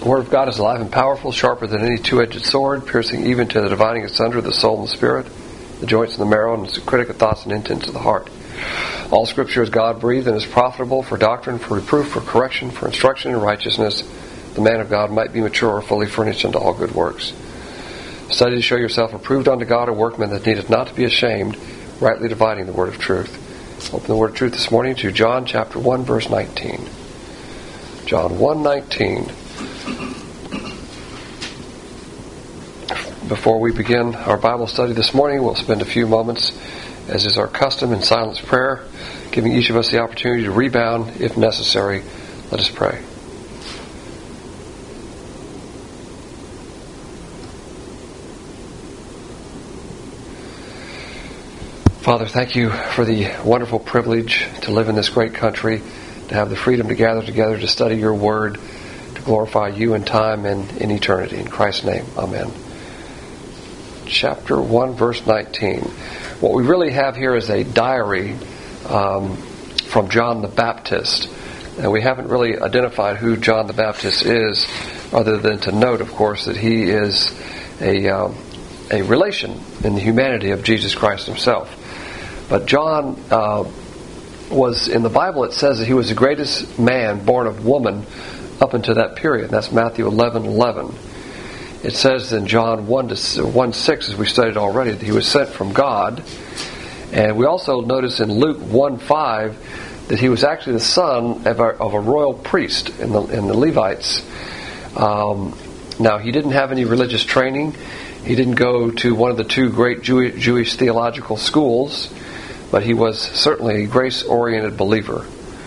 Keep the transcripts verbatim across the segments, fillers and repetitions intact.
The Word of God is alive and powerful, sharper than any two-edged sword, piercing even to the dividing asunder of the soul and the spirit, the joints and the marrow, and is a critic of thoughts and intents of the heart. All Scripture is God-breathed and is profitable for doctrine, for reproof, for correction, for instruction in righteousness, the man of God might be mature, fully furnished unto all good works. Study to show yourself approved unto God, a workman that needeth not to be ashamed, rightly dividing the word of truth. Open the word of truth this morning to John chapter one, verse nineteen. John one nineteen. Before we begin our Bible study this morning, we'll spend a few moments, as is our custom, in silence prayer, giving each of us the opportunity to rebound if necessary. Let us pray. Father, thank you for the wonderful privilege to live in this great country, to have the freedom to gather together to study your word, to glorify you in time and in eternity. In Christ's name, amen. Chapter one, verse nineteen. What we really have here is a diary um, from John the Baptist. And we haven't really identified who John the Baptist is, other than to note, of course, that he is a, um, a relation in the humanity of Jesus Christ himself. But John uh, was, in the Bible it says that he was the greatest man born of woman up until that period. That's Matthew eleven eleven. It says in John one six, as we studied already, that he was sent from God. And we also notice in Luke one five that he was actually the son of a, of a royal priest in the, in the Levites. Um, now, he didn't have any religious training. He didn't go to one of the two great Jew- Jewish theological schools, but he was certainly a grace-oriented believer.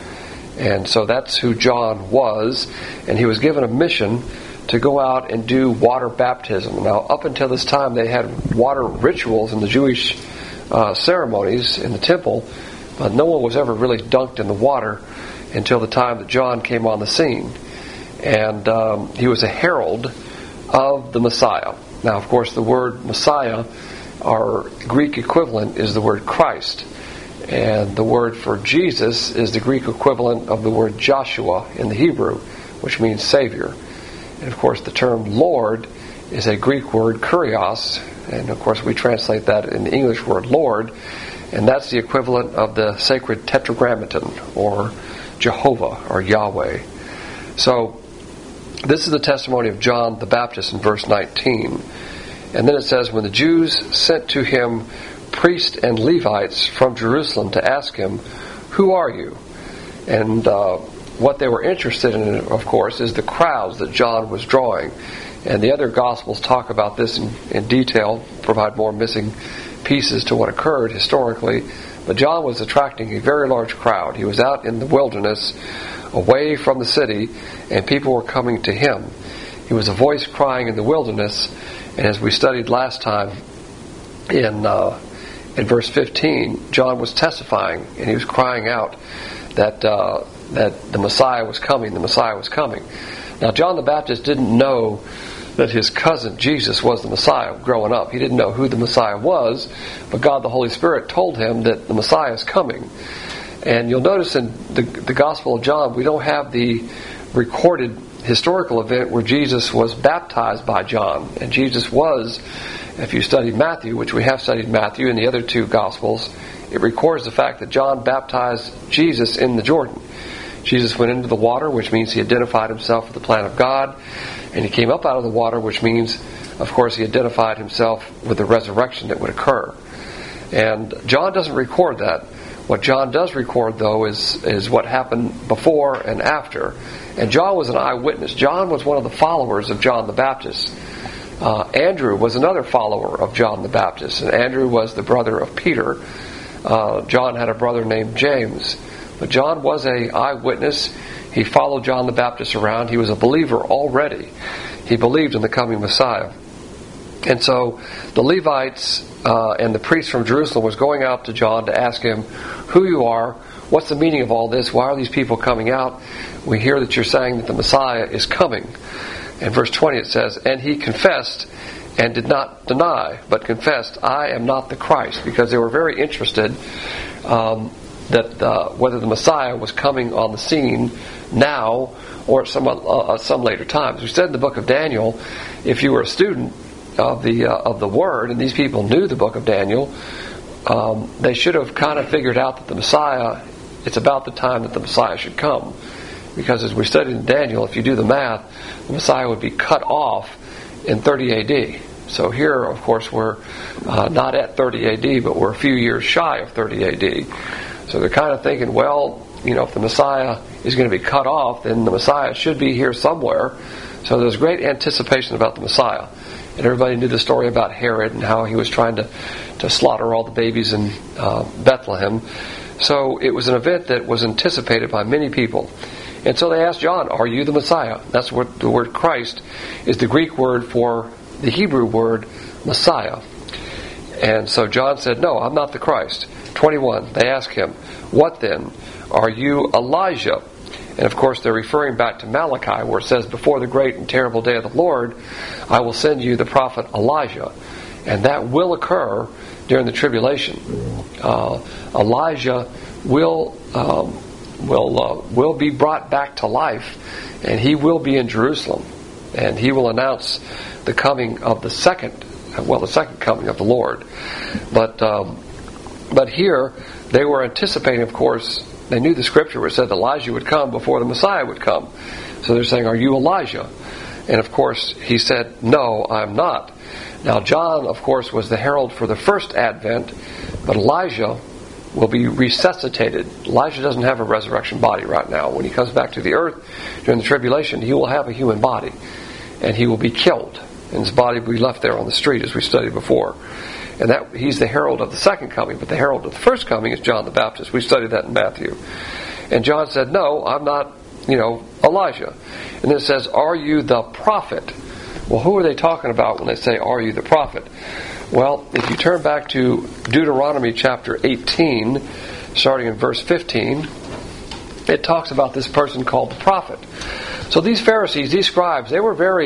And so that's who John was, and he was given a mission to go out and do water baptism. Now, up until this time, they had water rituals in the Jewish uh, ceremonies in the temple, but no one was ever really dunked in the water until the time that John came on the scene. And um, he was a herald of the Messiah. Now, of course, the word Messiah, our Greek equivalent, is the word Christ. And the word for Jesus is the Greek equivalent of the word Joshua in the Hebrew, which means Savior. And of course, the term Lord is a Greek word, kurios, and of course we translate that in the English word Lord, and that's the equivalent of the sacred Tetragrammaton, or Jehovah, or Yahweh. So, this is the testimony of John the Baptist in verse nineteen. And then it says, when the Jews sent to him priests and Levites from Jerusalem to ask him, who are you? And uh, what they were interested in, of course, is the crowds that John was drawing. And the other Gospels talk about this in, in detail, provide more missing pieces to what occurred historically. But John was attracting a very large crowd. He was out in the wilderness, away from the city, and people were coming to him. He was a voice crying in the wilderness, and as we studied last time in uh, in verse fifteen, John was testifying, and he was crying out that uh, that the Messiah was coming, the Messiah was coming. Now, John the Baptist didn't know that his cousin Jesus was the Messiah growing up. He didn't know who the Messiah was, but God the Holy Spirit told him that the Messiah is coming. And you'll notice in the, the Gospel of John, we don't have the recorded historical event where Jesus was baptized by John. And Jesus was, if you studied Matthew, which we have studied Matthew and the other two Gospels, it records the fact that John baptized Jesus in the Jordan. Jesus went into the water, which means he identified himself with the plan of God. And he came up out of the water, which means, of course, he identified himself with the resurrection that would occur. And John doesn't record that. What John does record, though, is, is what happened before and after. And John was an eyewitness. John was one of the followers of John the Baptist. Uh, Andrew was another follower of John the Baptist. And Andrew was the brother of Peter. Uh, John had a brother named James. But John was an eyewitness. He followed John the Baptist around. He was a believer already. He believed in the coming Messiah. And so the Levites uh, and the priests from Jerusalem was going out to John to ask him who you are, what's the meaning of all this, why are these people coming out? We hear that you're saying that the Messiah is coming. In verse twenty it says, and he confessed and did not deny, but confessed, I am not the Christ, because they were very interested um, that uh, whether the Messiah was coming on the scene now or at some, uh, some later times. We said in the book of Daniel, if you were a student of the uh, of the Word, and these people knew the book of Daniel, um, they should have kind of figured out that the Messiah, it's about the time that the Messiah should come. Because as we studied in Daniel, if you do the math, the Messiah would be cut off in thirty A D. So here, of course, we're uh, not at thirty A D, but we're a few years shy of thirty A D. So they're kind of thinking, well, you know, if the Messiah is going to be cut off, then the Messiah should be here somewhere. So there's great anticipation about the Messiah. And everybody knew the story about Herod and how he was trying to, to slaughter all the babies in uh, Bethlehem. So it was an event that was anticipated by many people. And so they asked John, are you the Messiah? That's what the word Christ is, the Greek word for the Hebrew word Messiah. And so John said, no, I'm not the Christ. twenty-one, they asked him, what then? Are you Elijah? And of course they're referring back to Malachi, where it says, before the great and terrible day of the Lord, I will send you the prophet Elijah. And that will occur during the tribulation. Uh, Elijah will um, will uh, will be brought back to life, and he will be in Jerusalem, and he will announce the coming of the second, well, the second coming of the Lord. But um, but here they were anticipating, of course, they knew the scripture where it said Elijah would come before the Messiah would come. So they're saying, are you Elijah? And of course he said, no, I'm not. Now John, of course, was the herald for the first advent, but Elijah will be resuscitated. Elijah doesn't have a resurrection body right now. When he comes back to the earth during the tribulation, he will have a human body, and he will be killed, and his body will be left there on the street, as we studied before. And that he's the herald of the second coming, but the herald of the first coming is John the Baptist. We studied that in Matthew. And John said, no, I'm not, you know, Elijah. And then it says, are you the prophet? Well, who are they talking about when they say, are you the prophet? Well, if you turn back to Deuteronomy chapter eighteen, starting in verse fifteen, it talks about this person called the prophet. So these Pharisees, these scribes, they were very